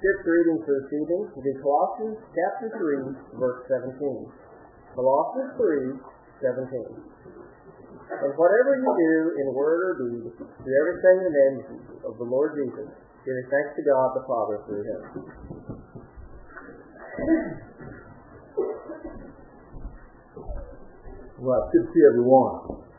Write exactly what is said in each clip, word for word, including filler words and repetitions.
Scripture reading for this evening will be Colossians chapter three, verse seventeen. Colossians three, seventeen. And whatever you do in word or deed, do everything in the name of the Lord Jesus, giving thanks to God the Father through him. Well, good to see everyone.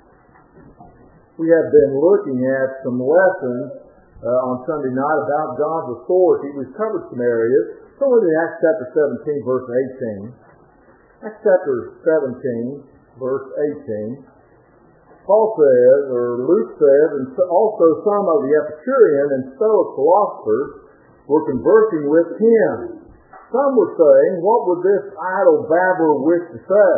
We have been looking at some lessons uh, on Sunday night about God's authority. We've covered some areas. So we're in Acts chapter seventeen, verse eighteen. Acts chapter seventeen, verse eighteen. Paul says, or Luke says, and also some of the Epicurean and Stoic philosophers were conversing with him. Some were saying, what would this idle babbler wish to say?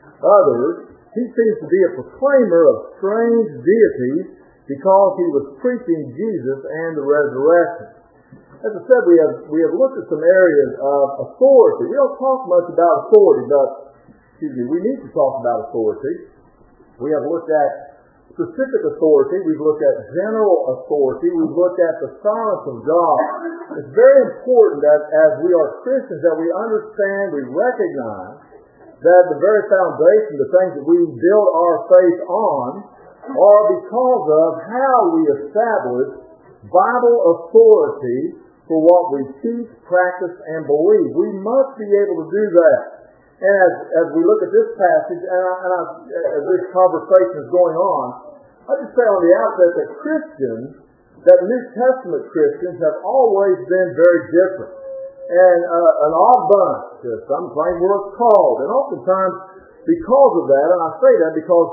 Others, he seems to be a proclaimer of strange deities because he was preaching Jesus and the resurrection. As I said, we have we have looked at some areas of authority. We don't talk much about authority, but excuse me, we need to talk about authority. We have looked at specific authority. We've looked at general authority. We've looked at the silence of God. It's very important that as we are Christians that we understand, we recognize that the very foundation, the things that we build our faith on, are because of how we establish Bible authority for what we teach, practice, and believe. We must be able to do that. And as, as we look at this passage, and, I, and I, as this conversation is going on, I just say on the outset that Christians, that New Testament Christians, have always been very different. And uh, an odd bunch, some claim we're called. And oftentimes, because of that, and I say that because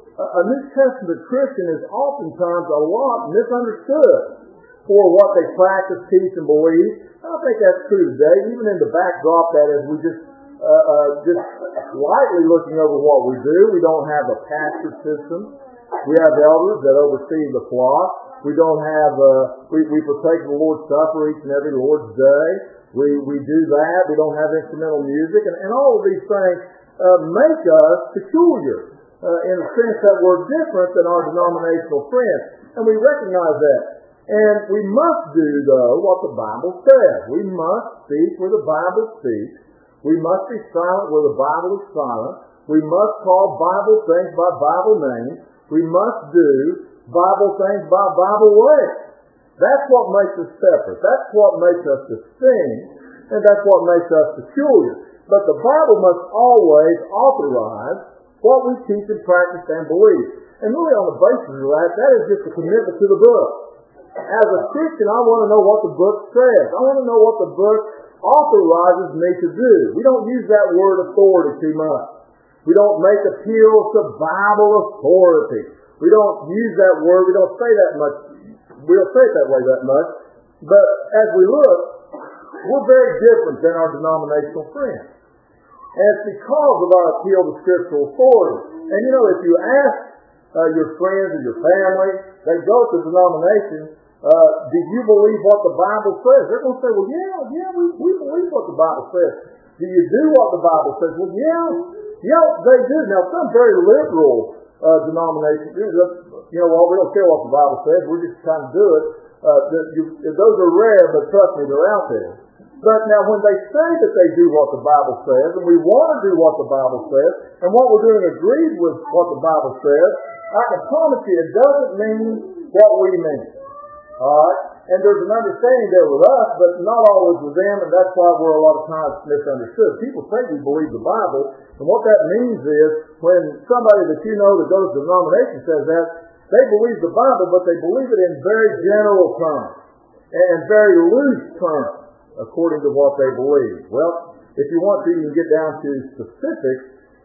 a New Testament Christian is oftentimes a lot misunderstood for what they practice, teach, and believe. And I think that's true today, even in the backdrop that as we just uh, uh, just lightly looking over what we do, we don't have a pastor system. We have elders that oversee the flock. We don't have, uh, we, we partake of the Lord's Supper each and every Lord's Day. We we do that. We don't have instrumental music. And, and all of these things uh, make us peculiar. Uh, in the sense that we're different than our denominational friends. And we recognize that. And we must do, though, what the Bible says. We must speak where the Bible speaks. We must be silent where the Bible is silent. We must call Bible things by Bible names. We must do Bible things by Bible ways. That's what makes us separate. That's what makes us distinct. And that's what makes us peculiar. But the Bible must always authorize what we teach and practice and believe. And really on the basis of that, that is just a commitment to the book. As a Christian, I want to know what the book says. I want to know what the book authorizes me to do. We don't use that word authority too much. We don't make appeals to Bible authority. We don't use that word. We don't say that much. We don't say it that way that much. But as we look, we're very different than our denominational friends. And it's because of our appeal to scriptural authority. And you know, if you ask uh, your friends or your family, they go to denomination, uh, do you believe what the Bible says? They're going to say, well, yeah, yeah, we, we believe what the Bible says. Do you do what the Bible says? Well, yeah, yeah, they do. Now, some very liberal uh, denominations, you know, well, we don't care what the Bible says. We're just trying to do it. Uh, the, you, those are rare, but trust me, they're out there. But now when they say that they do what the Bible says, and we want to do what the Bible says, and what we're doing agrees with what the Bible says, I can promise you it doesn't mean what we mean. Alright? And there's an understanding there with us, but not always with them, and that's why we're a lot of times misunderstood. People say we believe the Bible, and what that means is when somebody that you know that goes to the denomination says that, they believe the Bible, but they believe it in very general terms, and very loose terms, according to what they believe. Well, if you want to, you can get down to specifics.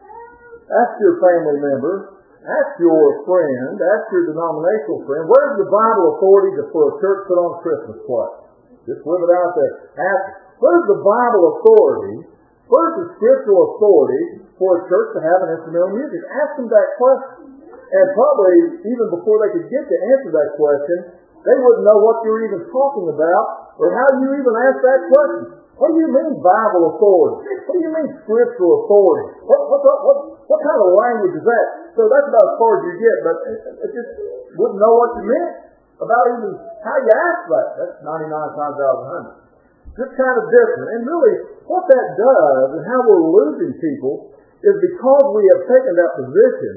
Ask your family member, ask your friend, ask your denominational friend, where's the Bible authority for a church put on Christmas play? Just live it out there. Ask, where's the Bible authority, where's the scriptural authority for a church to have an instrumental music? Ask them that question. And probably, even before they could get to answer that question, they wouldn't know what you're even talking about, or how you even ask that question. What do you mean Bible authority? What do you mean scriptural authority? What what what what, what kind of language is that? So that's about as far as you get, but it, it just wouldn't know what you meant about even how you ask that. That's ninety-nine times out of one hundred. just kind of different. And really, what that does and how we're losing people is because we have taken that position,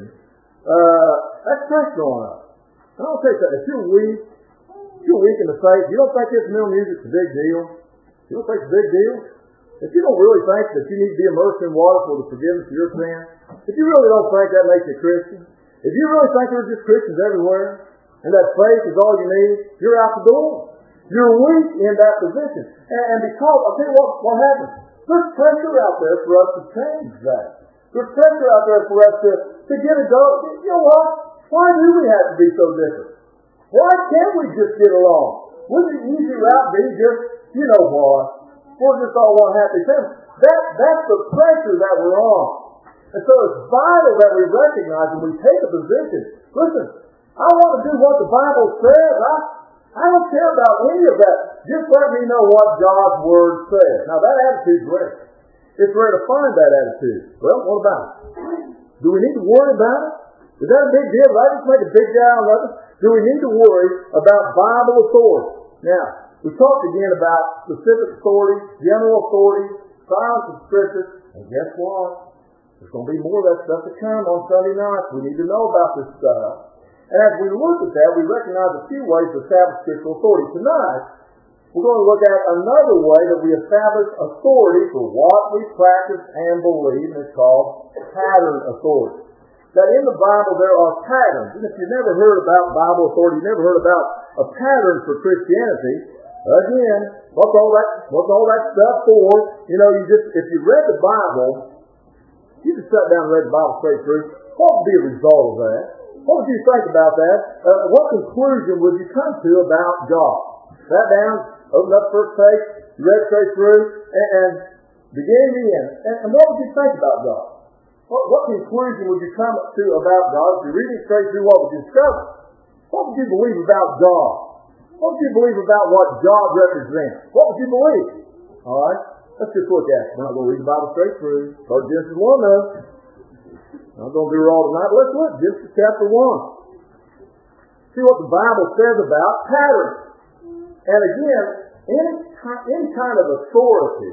uh, that's pressure on us. I don't think that if you're weak, if you're weak in the faith, you don't think instrumental music's a big deal. You don't think it's a big deal. If you don't really think that you need to be immersed in water for the forgiveness of your sin, if you really don't think that makes you a Christian, if you really think there's just Christians everywhere, and that faith is all you need, you're out the door. You're weak in that position. And, and because, I'll tell you what, what happens. There's pressure out there for us to change that. There's pressure out there for us to, to get a go. You know what? Why do we have to be so different? Why can't we just get along? Wouldn't the easy route be just, you know what, we're just all one happy family? That, that's the pressure that we're on. And so it's vital that we recognize when we take a position, listen, I want to do what the Bible says. I, I don't care about any of that. Just let me know what God's Word says. Now that attitude's rare. It's rare to find that attitude. Well, what about it? Do we need to worry about it? Is that a big deal? Did I just make a big deal out of it? Do we need to worry about Bible authority? Now, we talked again about specific authority, general authority, silence of Scripture, and guess what? There's going to be more of that stuff to come on Sunday nights. We need to know about this stuff. And as we look at that, we recognize a few ways to establish scriptural authority. Tonight, we're going to look at another way that we establish authority for what we practice and believe, and it's called pattern authority. That in the Bible there are patterns. And if you've never heard about Bible authority, you've never heard about a pattern for Christianity, again, what's all that, what's all that stuff for? You know, you just, if you read the Bible, you just sat down and read the Bible straight through, what would be a result of that? What would you think about that? Uh, what conclusion would you come to about God? Sat down, opened up the first page, you read straight through, and, and beginning to end. And, and what would you think about God? What, what conclusion would you come to about God? If you're reading straight through, what would you discover? What would you believe about God? What would you believe about what God represents? What would you believe? All right? Let's just look at it. We're not going to read the Bible straight through. Start Genesis one though. I'm not going to do it all tonight. Let's look. Genesis chapter one. See what the Bible says about patterns. And again, any, any kind of authority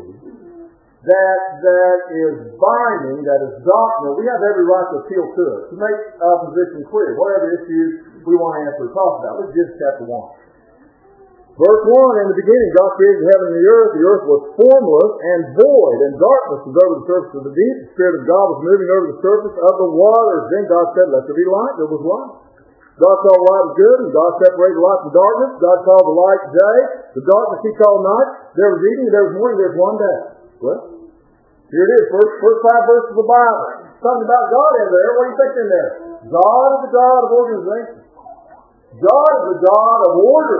that that is binding, that is doctrinal, we have every right to appeal to it, to make our position clear, whatever issues we want to answer or talk about. Let's Genesis chapter one. Verse one, in the beginning God created the heaven and the earth. The earth was formless and void, and darkness was over the surface of the deep. The Spirit of God was moving over the surface of the waters. Then God said, let there be light. There was light. God saw the light was good, and God separated light from darkness. God called the light day. The darkness He called night. There was evening, there was morning, there was one day. Well, here it is, first, first five verses of the Bible. Something about God in there. What do you think in there? God is the God of organization. God is the God of order.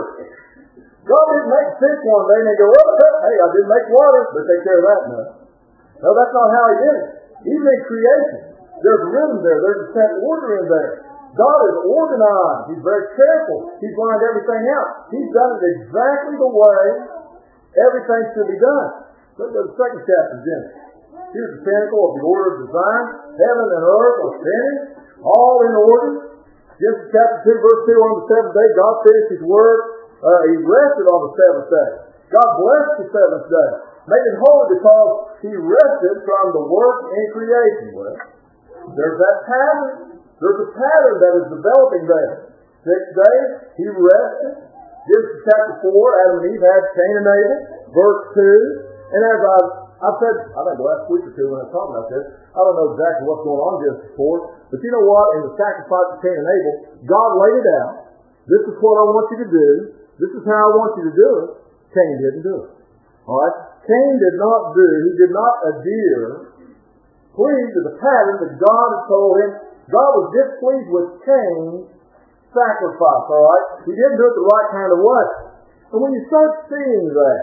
God didn't make fish one day and they go, oh, hey, I didn't make water, but take care of that now. No, that's not how He did it. Even in creation, there's rhythm there. There's a set order in there. God is organized. He's very careful. He's lined everything out. He's done it exactly the way everything should be done. Look at the second chapter of Genesis. Here's the pinnacle of the order of design. Heaven and earth are finished, all in order. Genesis chapter two, verse two, on the seventh day, God finished His work. Uh, he rested on the seventh day. God blessed the seventh day, made it holy because He rested from the work in creation. Well, there's that pattern. There's a pattern that is developing there. Six days, He rested. Genesis chapter four, Adam and Eve had Cain and Abel. Verse two, and as I've, I've said, I think the last week or two when I was talking about this, I don't know exactly what's going on in Genesis four, but you know what? In the sacrifice of Cain and Abel, God laid it out. This is what I want you to do. This is how I want you to do it. Cain didn't do it. All right? Cain did not do, he did not adhere, please, to the pattern that God had told him. God was displeased with Cain's sacrifice, all right? He didn't do it the right kind of way. And when you start seeing that,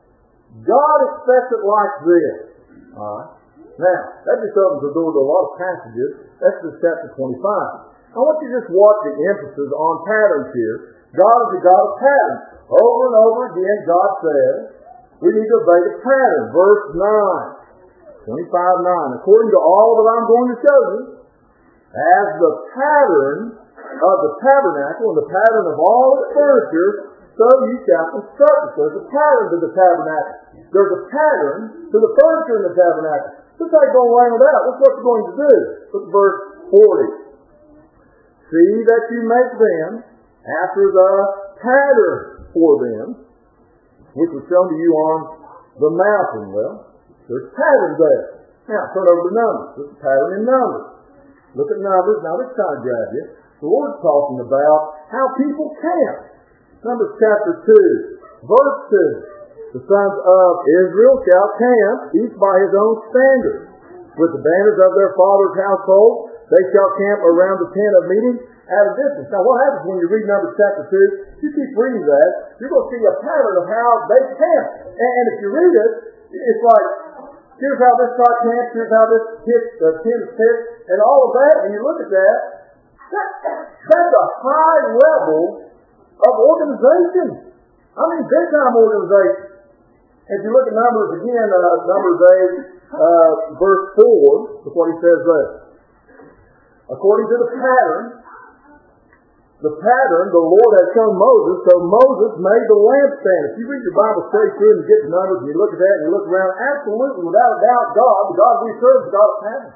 God expects it like this, all right? Now, that just opens the door to a lot of passages. Exodus chapter twenty-five. I want you to just watch the emphasis on patterns here. God is a God of patterns. Over and over again, God says, we need to obey the pattern. Verse nine, twenty-five nine. According to all that I'm going to show you, as the pattern of the tabernacle and the pattern of all its furniture, so you shall construct it. There's a pattern to the tabernacle. There's a pattern to the furniture in the tabernacle. This ain't going to learn it out. That's what you're going to do. Look at verse forty. See that you make them after the pattern for them, which was shown to you on the mountain. Well, there's patterns there. Now, turn over to Numbers. There's a pattern in Numbers. Look at Numbers. Now, this kind of grab you. The Lord's talking about how people camp. Numbers chapter two, verse two. The sons of Israel shall camp, each by his own standard. With the banners of their father's household, they shall camp around the tent of meeting at a distance. Now, what happens when you read Numbers chapter two? You keep reading that, you're going to see a pattern of how they camp. And, and if you read it, it's like, here's how this tribe camps, here's how this pitch, uh, tent is pitched, and all of that, and you look at that, that that's a high level of organization. I mean, big time organization. If you look at Numbers again, uh, Numbers eight, uh, verse four, look what he says there. According to the pattern, the pattern the Lord had shown Moses, so Moses made the lampstand. If you read your Bible straight through and get to Numbers and you look at that and you look around, absolutely, without a doubt, God, the God we serve, is God of pattern.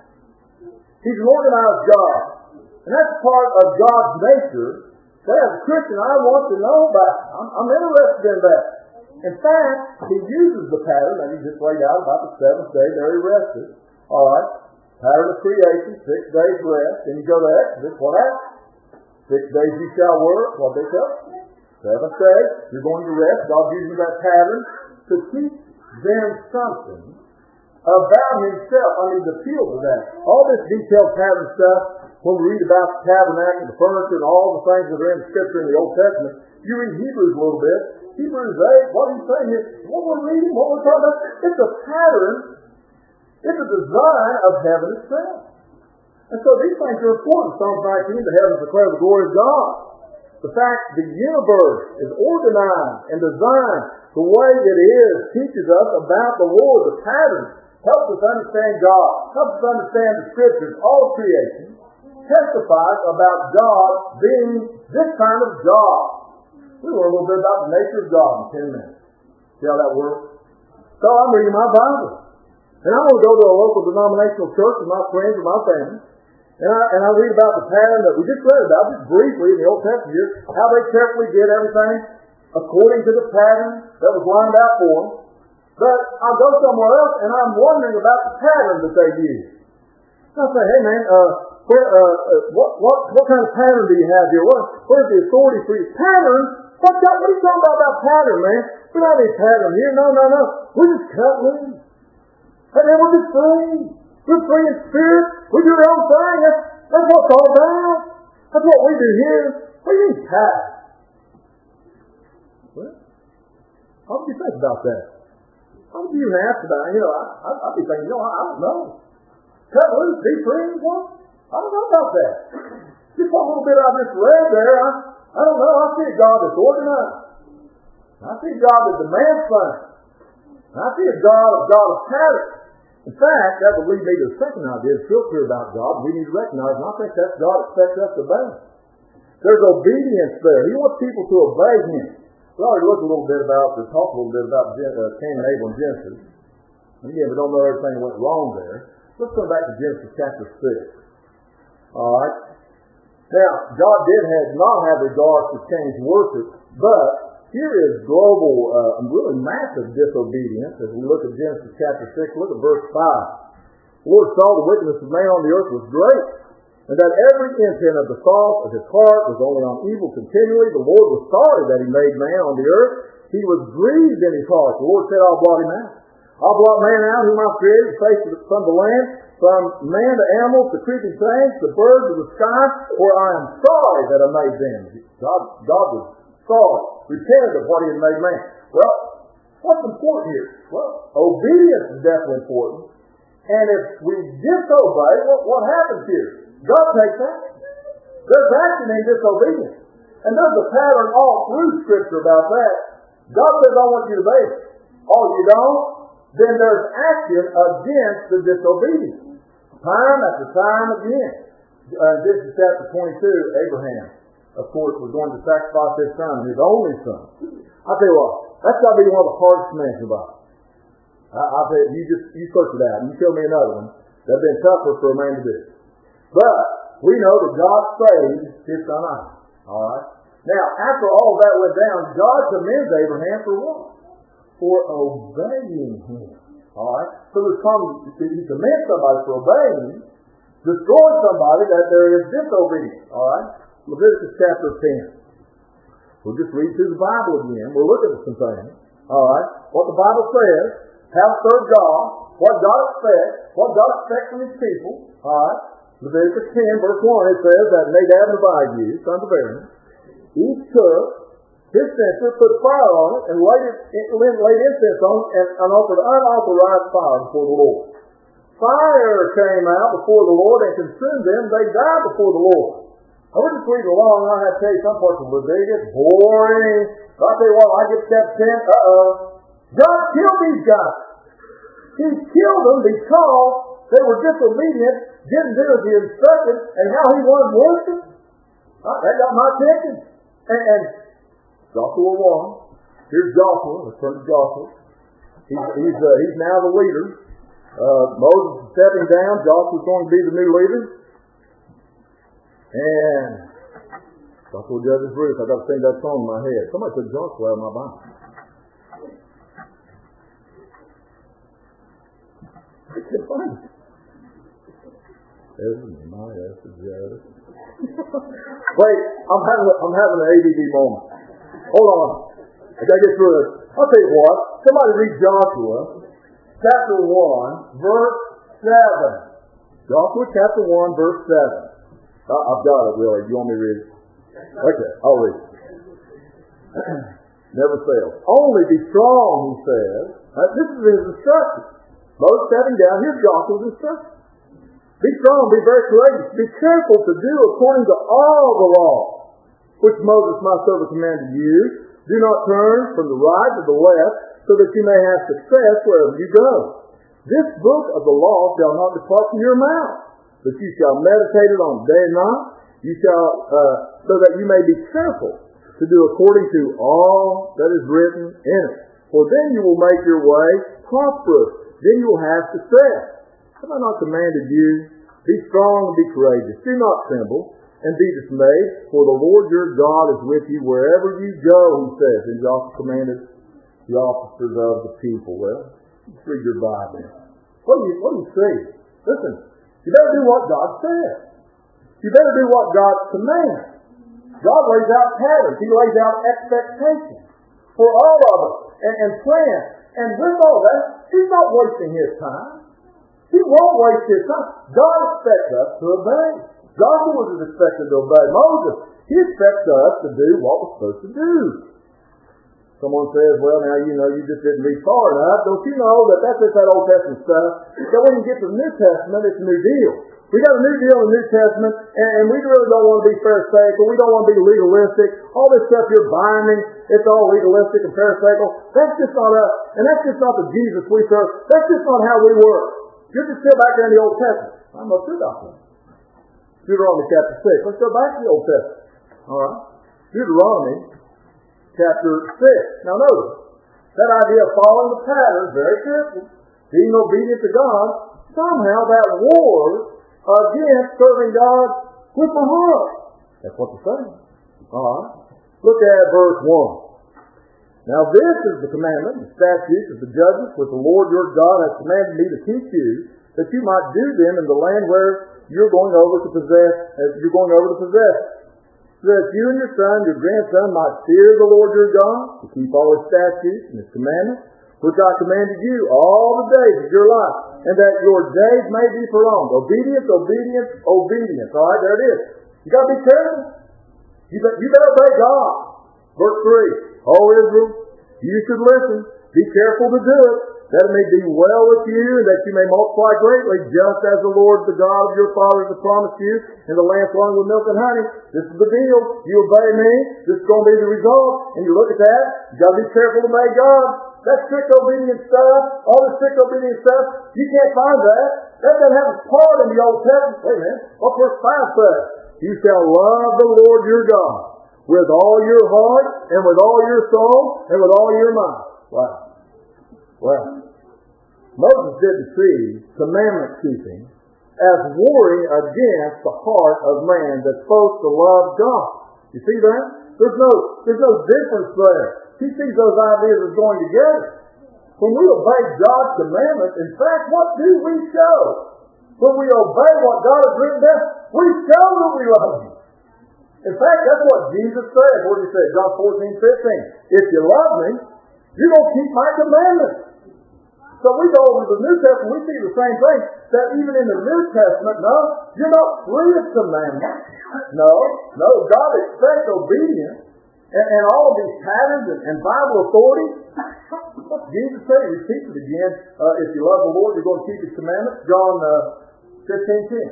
He's an organized God. And that's part of God's nature. So as a Christian, I want to know about it. I'm, I'm interested in that. In fact, he uses the pattern that he just laid out about the seventh day, there he rested. All right. Pattern of creation, six days rest. Then you go to Exodus, what happens? Six days you shall work, what they tell you? Seventh day, you're going to rest. God's using that pattern to teach them something about himself. I mean, the appeal to that. All this detailed pattern stuff, when we read about the tabernacle, the furniture, and all the things that are in the Scripture in the Old Testament, you read Hebrews a little bit. Hebrews eight, what he's saying is, what we're reading, what we're talking about, it's a pattern, it's a design of heaven itself. And so these things are important. Psalm nineteen, the heavens declare the glory of God. The fact the universe is organized and designed the way it is teaches us about the Lord. The pattern helps us understand God, helps us understand the Scriptures, all creation, testifies about God being this kind of God. We learn a little bit about the nature of God in ten minutes. See how that works? So I'm reading my Bible. And I want to go to a local denominational church with my friends and my family. And I, and I read about the pattern that we just read about, just briefly in the Old Testament years, how they carefully did everything according to the pattern that was lined out for them. But I go somewhere else and I'm wondering about the pattern that they use. So I say, hey man, uh, where, uh, uh, what, what, what kind of pattern do you have here? What, where's the authority for your pattern? What, what are you talking about about pattern, man? We don't have any pattern here. No, no, no. We're just cut loose. And then we're just free. We're free in spirit. We do our own thing. That's, that's what it's all about. That's what we do here. What do you mean pattern? Well, how would you think about that? How would you even ask about it? You know, I, I, I'd be thinking, you know, I, I don't know. Cut loose, be free, what? I don't know about that. Just a little bit I just read there, I, I don't know. I see a God that's organized. I see a God that demands things. I see a God, a God of pattern. In fact, that would lead me to the second idea, to feel clear about God. We need to recognize, and I think that's God expects us to obey. There's obedience there. He wants people to obey Him. We already looked a little bit about, or talked a little bit about uh, Cain and Abel and Genesis. And again, we don't know everything that went wrong there. Let's go back to Genesis chapter six. All right. Now, God did have, not have regard for Cain's worship, but here is global, uh, really massive disobedience. As we look at Genesis chapter six, look at verse five. The Lord saw the wickedness of man on the earth was great, and that every intent of the thoughts of his heart was only on evil continually. The Lord was sorry that he made man on the earth. He was grieved in his heart. The Lord said, I'll blot him out. I'll blot man out whom I've created, the face of the, from the land, from man to animals, to creeping things, to birds of the sky, for I am sorry that I made them. God, God was sorry, repented of what he had made man. Well, what's important here? Well, obedience is definitely important. And if we disobey, what, what happens here? God takes action. There's action in disobedience. And there's a pattern all through Scripture about that. God says, I want you to obey. Oh, you don't? Then there's action against the disobedience. Time after time again. Uh, this is chapter twenty-two, Abraham. of course, was going to sacrifice his son, his only son. I tell you what, that's got to be one of the hardest commands in the Bible. I, I tell you, you just you search it out, and you show me another one that'd been tougher for a man to do. But we know that God saved his son Isaac. All right. Now, after all that went down, God commends Abraham for what? For obeying him. All right. So there's common, he commends somebody for obeying him, destroy somebody that there is disobedience. All right. Leviticus chapter ten. We'll just read through the Bible again. We'll look at some things. All right. What the Bible says, how to serve God, what God expects, what God expects from his people. All right. Leviticus ten, verse one, it says that Nadab and Abihu, sons of Aaron, each took his censer, put fire on it, and laid, it, laid incense on it, and, and offered unauthorized fire before the Lord. Fire came out before the Lord and consumed them. They died before the Lord. I would just read along, and I have to tell you some parts of Leviticus, boring. But I tell you what, I get to chapter ten, uh-oh. God killed these guys. He killed them because they were disobedient, didn't do as he instructed, and how he wanted worship. Uh, that got my attention. And, and Joshua one. Here's Joshua. Let's turn to Joshua. He's, he's, uh, he's now the leader. Uh, Moses is stepping down. Joshua's going to be the new leader. And Joshua judges Ruth. I've got to sing that song in my head. Somebody took Joshua out of my Bible. I can't find it. Isn't my ass a judge? Wait, I'm having a, I'm having an A D D moment. Hold on. I gotta get through this. I'll tell you what. Somebody read Joshua chapter one, verse seven. Joshua chapter one, verse seven. Uh, I've got it, really. Do you want me to read it? Okay, I'll read it. Never fails. Only be strong, he says. Uh, this is his instruction. Moses stepping down. Here's Joshua's instruction. Be strong, be very courageous. Be careful to do according to all the law, which Moses my servant commanded you. Do not turn from the right to the left, so that you may have success wherever you go. This book of the law shall not depart from your mouth, but you shall meditate it on day and night. You shall, uh, so that you may be careful to do according to all that is written in it. For then you will make your way prosperous. Then you will have success. Have I not commanded you? Be strong and be courageous. Do not tremble and be dismayed, for the Lord your God is with you wherever you go, he says. And Joshua commanded the officers of the people. Well, let's read your Bible. What do you, what do you see? Listen, you better do what God says. You better do what God commands. God lays out patterns. He lays out expectations for all of us and, and plans. And with all that, he's not wasting his time. He won't waste his time. God expects us to obey. Joshua was expected to obey Moses. He expects us to do what we're supposed to do. Someone says, well, now, you know, you just didn't read far enough. Don't you know that that's just that Old Testament stuff? That when you get to the New Testament, it's a new deal. We got a new deal in the New Testament, and, and we really don't want to be pharisaical. We don't want to be legalistic. All this stuff you're binding, it's all legalistic and pharisaical. That's just not us. And that's just not the Jesus we serve. That's just not how we work. You're just still back there in the Old Testament. I'm not sure about that. Deuteronomy chapter six. Let's go back to the Old Testament. All right. Deuteronomy chapter six. Now notice, that idea of following the pattern, very careful, being obedient to God, somehow that wars against serving God with the heart. That's what they're saying. All right. Look at verse one. Now this is the commandment, the statutes of the judgments which the Lord your God has commanded me to teach you, that you might do them in the land where you're going over to possess, as you're going over to possess, so that you and your son, your grandson, might fear the Lord your God, to keep all his statutes and his commandments, which I commanded you all the days of your life, and that your days may be prolonged. Obedience, obedience, obedience. All right, there it is. You got to be careful. You, be, you better obey God. Verse three. O Israel, you should listen. Be careful to do it, that it may be well with you, and that you may multiply greatly, just as the Lord, the God of your fathers, has promised you, in the land flowing with milk and honey. This is the deal. You obey me, this is going to be the result. And you look at that, you got to be careful to obey God. That strict obedience stuff, all the strict obedience stuff, you can't find that. That doesn't have a part in the Old Testament. Wait a minute. What verse five says? You shall love the Lord your God with all your heart and with all your soul and with all your mind. Wow. Well, Moses didn't see commandment keeping as warring against the heart of man that's supposed to love God. You see that? There's no, there's no difference there. He sees those ideas as going together. When we obey God's commandments, in fact, what do we show? When we obey what God has written down, we show that we love Him. In fact, that's what Jesus said. What did He say? John fourteen, fifteen. If you love me, you're going to keep my commandments. So we go over to the New Testament, we see the same thing. That even in the New Testament, no, you're not free of commandments. No, no, God expects obedience. And, and all of these patterns and, and Bible authority, Jesus said, he repeats it again, uh, if you love the Lord, you're going to keep His commandments. John uh, fifteen ten.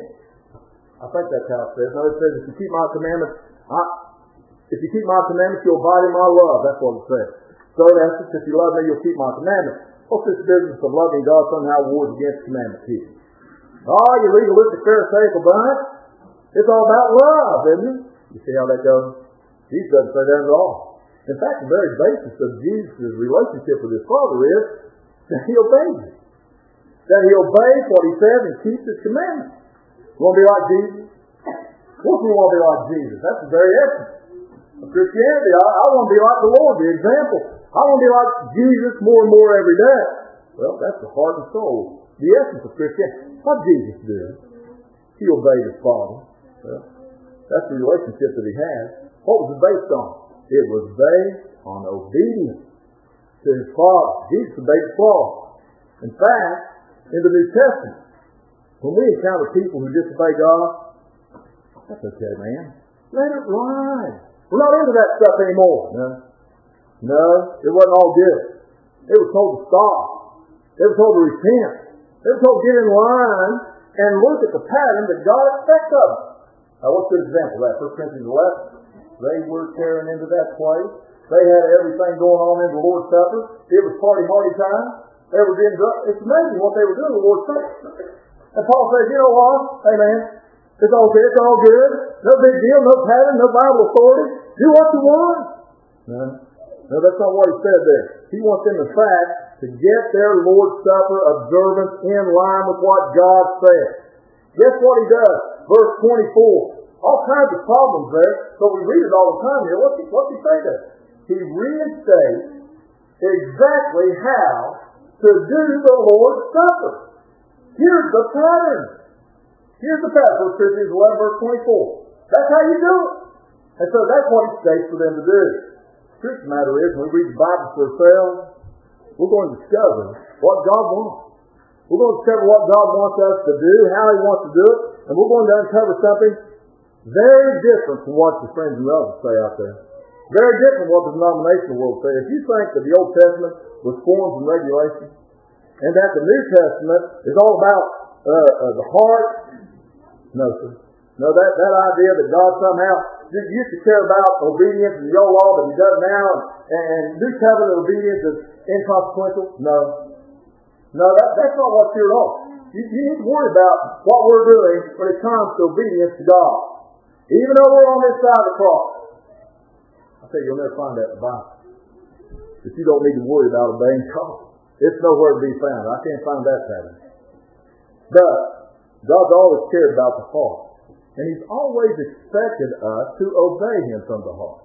I think that's how it says. No, it says, if you keep my commandments, I, if you keep my commandments, you'll abide in my love. That's what it says. So that's just, if you love me, you'll keep my commandments. What's this business of loving God somehow wars against commandment keeping? Oh, you legalistic Pharisaical bunch. It's all about love, isn't it? You see how that goes? Jesus doesn't say that at all. In fact, the very basis of Jesus' relationship with His Father is that He obeys Him. That He obeys what He says and keeps His commandments. You want to be like Jesus? Of course we want to be like Jesus. That's the very essence of Christianity. I, I want to be like the Lord, the example. I want to be like Jesus more and more every day. Well, that's the heart and soul, the essence of Christianity. What Jesus did, He obeyed His Father. Well, that's the relationship that He has. What was it based on? It was based on obedience to His Father. Jesus obeyed His Father. In fact, in the New Testament, when we encounter people who disobey God, that's okay, man. Let it ride. We're not into that stuff anymore. No. No, it wasn't all good. It was told to stop. It was told to repent. It was told to get in line and look at the pattern that God expects of us. Now, what's an example of that? First Corinthians eleven. They were tearing into that place. They had everything going on in the Lord's Supper. It was party hardy time. They were getting drunk. It's amazing what they were doing in the Lord's Supper. And Paul says, you know what? Hey, man, it's okay. It's all good. No big deal. No pattern. No Bible authority. Do what you want. No. No, that's not what he said there. He wants them, in fact, to get their Lord's Supper observance in line with what God said. Guess what he does? Verse twenty-four. All kinds of problems there, but we read it all the time here. What's he, what's he say there? He reinstates exactly how to do the Lord's Supper. Here's the pattern. Here's the pattern. First Corinthians eleven, verse twenty-four. That's how you do it. And so that's what he states for them to do. The truth of the matter is, when we read the Bible for ourselves, we're going to discover what God wants. We're going to discover what God wants us to do, how He wants to do it, and we're going to uncover something very different from what the friends and relatives say out there. Very different from what the denominational world say. If you think that the Old Testament was forms and regulations, and that the New Testament is all about uh, uh, the heart, no, sir. No, that, that idea that God somehow used to care about obedience and the old law, but He does now, and, and New Covenant obedience is inconsequential. No. No, that, that's not what's here at all. You, you need to worry about what we're doing when it comes to obedience to God. Even though we're on this side of the cross. I tell you, you'll never find that in the Bible. That you don't need to worry about obeying God. It's nowhere to be found. I can't find that pattern. But God's always cared about the heart. And He's always expected us to obey Him from the heart.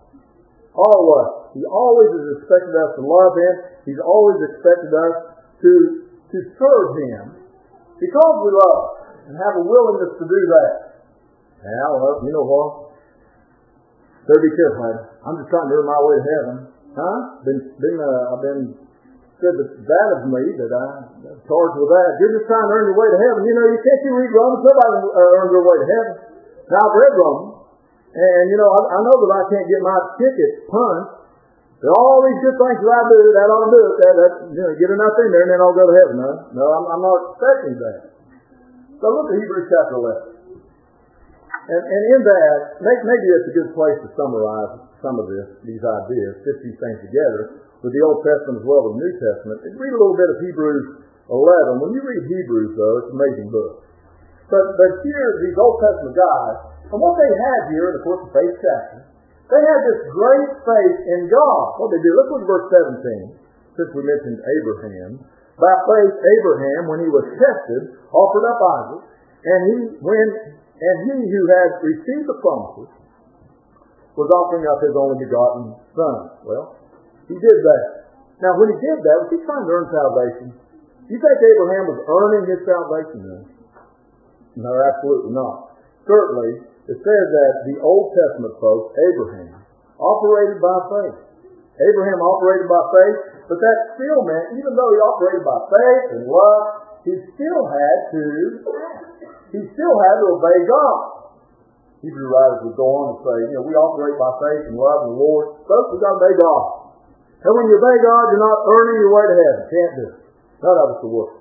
Always. He always has expected us to love Him. He's always expected us to, to serve Him because we love Him and have a willingness to do that. Now, well, you know what? Better be careful. I'm just trying to earn my way to heaven. Huh? Been, been, uh, I've been said that that of me, that I, I'm charged with that. You're just trying to earn your way to heaven. You know, you can't you read Romans? Nobody uh, earns their way to heaven. Now, I've read Romans, and, you know, I, I know that I can't get my ticket punched. There are all these good things that I do, that ought to do it, that, that, you know, get enough in there, and then I'll go to heaven. No, no I'm, I'm not expecting that. So look at Hebrews chapter eleven. And, and in that, maybe it's a good place to summarize some of this, these ideas, fit these things together, with the Old Testament as well as the New Testament. And read a little bit of Hebrews eleven. When you read Hebrews, though, it's an amazing book. But, but here, these Old Testament guys, and what they had here in the course of faith chapter, they had this great faith in God. What they do, let's look at verse seventeen, since we mentioned Abraham. By faith, Abraham, when he was tested, offered up Isaac, and he, when, and he who had received the promises was offering up his only begotten son. Well, he did that. Now, when he did that, was he trying to earn salvation? Do you think Abraham was earning his salvation then? No, absolutely not. Certainly, it says that the Old Testament folks, Abraham, operated by faith. Abraham operated by faith, but that still meant, even though he operated by faith and love, he still had to, he still had to obey God. Hebrew writers would go on to say, you know, we operate by faith and love in the Lord. Folks, we've got to obey God. And when you obey God, you're not earning your way to heaven. Can't do it. None of us will work.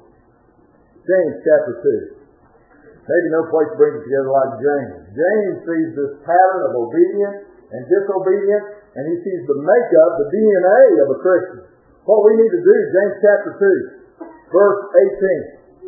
James chapter two. Maybe no place brings it together like James. James sees this pattern of obedience and disobedience, and he sees the makeup, the D N A of a Christian. What we need to do, James chapter two, verse eighteen.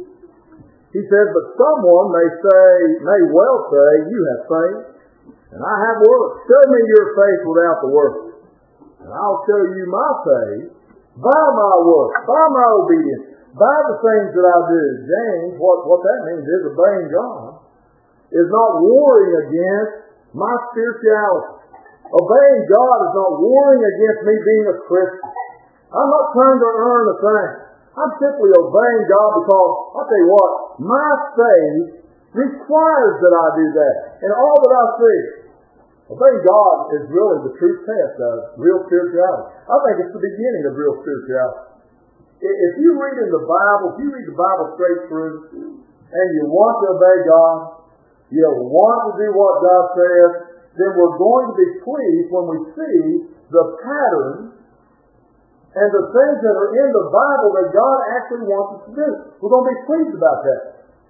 He says, but someone may say, may well say, you have faith, and I have works. Show me your faith without the works, and I'll show you my faith by my works, by my obedience, by the things that I do. James, what, what that means is obeying God is not warring against my spirituality. Obeying God is not warring against me being a Christian. I'm not trying to earn a thing. I'm simply obeying God because, I'll tell you what, my faith requires that I do that. And all that I see, obeying God is really the true test of real spirituality. I think it's the beginning of real spirituality. If you read in the Bible, if you read the Bible straight through, and you want to obey God, you want to do what God says, then we're going to be pleased when we see the pattern and the things that are in the Bible that God actually wants us to do. We're going to be pleased about that.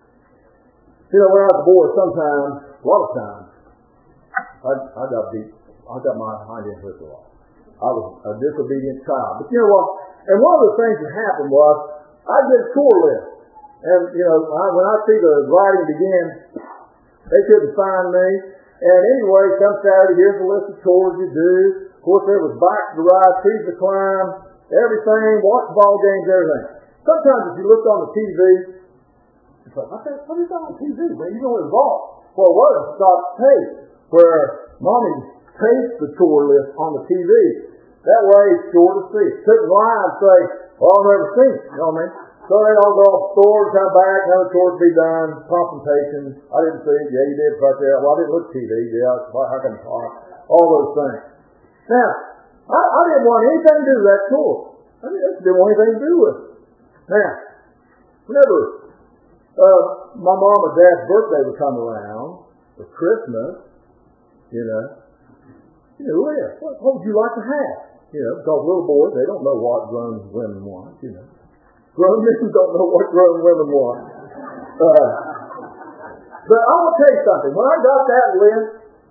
You know, when I was a boy, sometimes, a lot of times, I, I got beat. I got my hind end whipped a lot. I was a disobedient child. But you know what? And one of the things that happened was, I'd get a chore list. And, you know, I, when I see the writing begin, they couldn't find me. And anyway, come Saturday, here's a list of chores you do. Of course, there was bikes to ride, trees to climb, everything, watch ball games, everything. Sometimes if you looked on the T V, it's like, what is that on T V, man? You know what it was all. Well, it was Scott's tape, where Mommy taped the chore list on the T V. That way it's sure to see. Couldn't lie and say, well, I've never seen it. You know what I mean? So they'd all go off the store, come back, another chore to be done, confrontation. I didn't see it. Yeah, you did right there. Well, I didn't look at T V. Yeah, how can I talk? All those things. Now, I, I didn't want anything to do with that chore. I didn't want anything to do with it. Now, whenever uh, my mom and dad's birthday would come around, for Christmas, you know, you know, Liz, what, what would you like to have? You know, because little boys, they don't know what grown women want, you know. Grown men don't know what grown women want. Uh, but I will tell you something. When I got that list,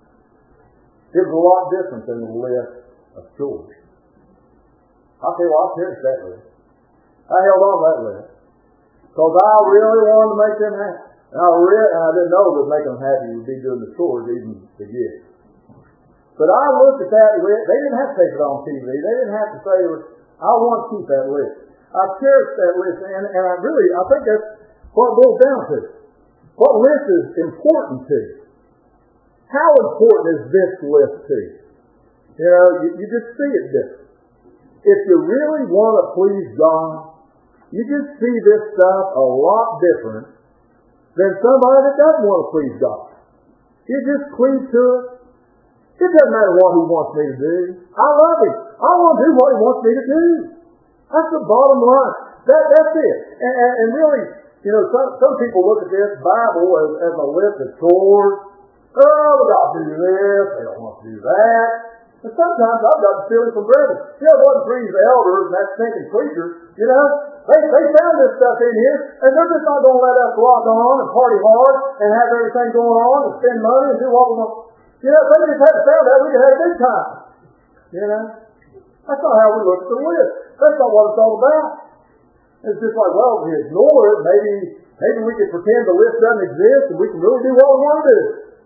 it was a lot different than the list of chores. I'll tell you what, I cherished that list. I held on to that list. Because I really wanted to make them happy. And I, really, and I didn't know that making them happy would be doing the chores even to get. But I looked at that list. They didn't have to take it on T V. They didn't have to say, I want to keep that list. I cherished that list. And, and I really, I think that's what it boils down to. What list is important to you? How important is this list to you? You know, you, you just see it different. If you really want to please God, you just see this stuff a lot different than somebody that doesn't want to please God. You just cleave to it. It doesn't matter what He wants me to do. I love Him. I want to do what He wants me to do. That's the bottom line. That, that's it. And, and, and really, you know, some, some people look at this Bible as, as a list of chores. Oh, we got to do this. They don't want to do that. And sometimes I've got the feeling from brethren. You know, it wasn't for these elders and that stinking preacher, you know. They, they found this stuff in here, and they're just not going to let us rock on and party hard and have everything going on and spend money and do what we want. You know, if they just hadn't found that, we could have a good time. You know? That's not how we look at the list. That's not what it's all about. It's just like, well, if we ignore it, maybe Maybe we can pretend the list doesn't exist and we can really do what we want to do.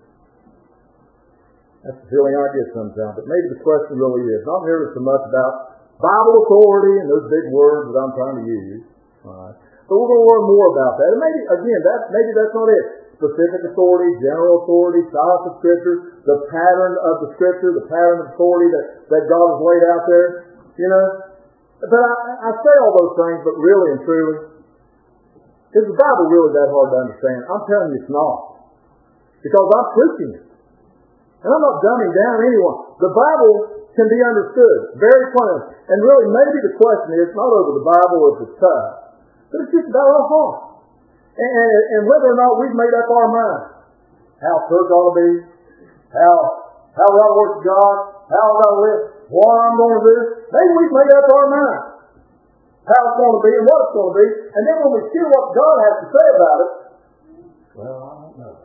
That's the feeling I get sometimes. But maybe the question really is, not nearly so much about Bible authority and those big words that I'm trying to use. All right. But we're going to learn more about that. And maybe, again, that, maybe that's not it. Specific authority, general authority, silence of Scripture, the pattern of the Scripture, the pattern of authority that, that God has laid out there. You know? But I, I say all those things, but really and truly, is the Bible really that hard to understand? I'm telling you it's not. Because I'm preaching it. And I'm not dumbing down anyone. The Bible can be understood very plainly. And really, maybe the question is not over the Bible if it's tough, but it's just about our heart. And, and, and whether or not we've made up our mind how church ought to be, how how we ought to worship God, how I got to live, what I'm going to do. Maybe we've made up our mind how it's going to be and what it's going to be. And then when we hear what God has to say about it, well, I don't know.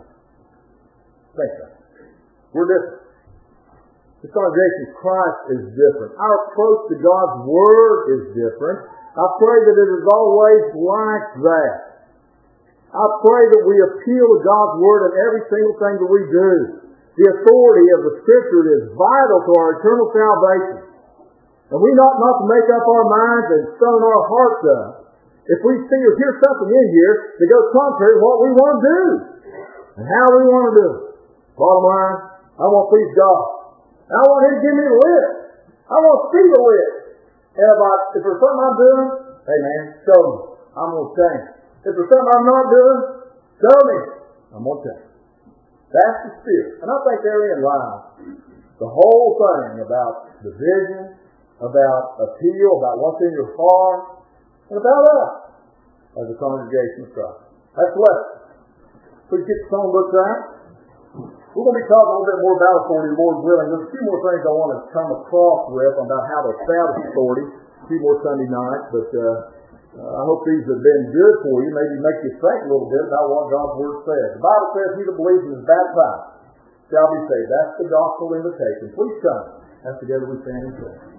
Think so. We're different. The congregation of Christ is different. Our approach to God's Word is different. I pray that it is always like that. I pray that we appeal to God's Word in every single thing that we do. The authority of the Scripture is vital to our eternal salvation. And we ought not to make up our minds and stone our hearts up if we see or hear something in here that goes contrary to what we want to do and how we want to do it. Bottom line, I want to please God. I want Him to give me the list. I want to see the list. And if, I, if there's something I'm doing, hey man, show me. I'm going to change. If there's something I'm not doing, show me. I'm going to change. That's the Spirit. And I think therein lies the whole thing about the vision, about appeal, about what's in your heart, and about us as a congregation of Christ. That's the lesson. Please get the phone books out. We're going to be talking a little bit more about authority, Lord willing. There's a few more things I want to come across with about how to establish authority. A few more Sunday nights, but uh, uh, I hope these have been good for you. Maybe make you think a little bit about what God's Word says. The Bible says, "He that believes and is baptized shall be saved." That's the gospel invitation. Please come. As together we stand and pray.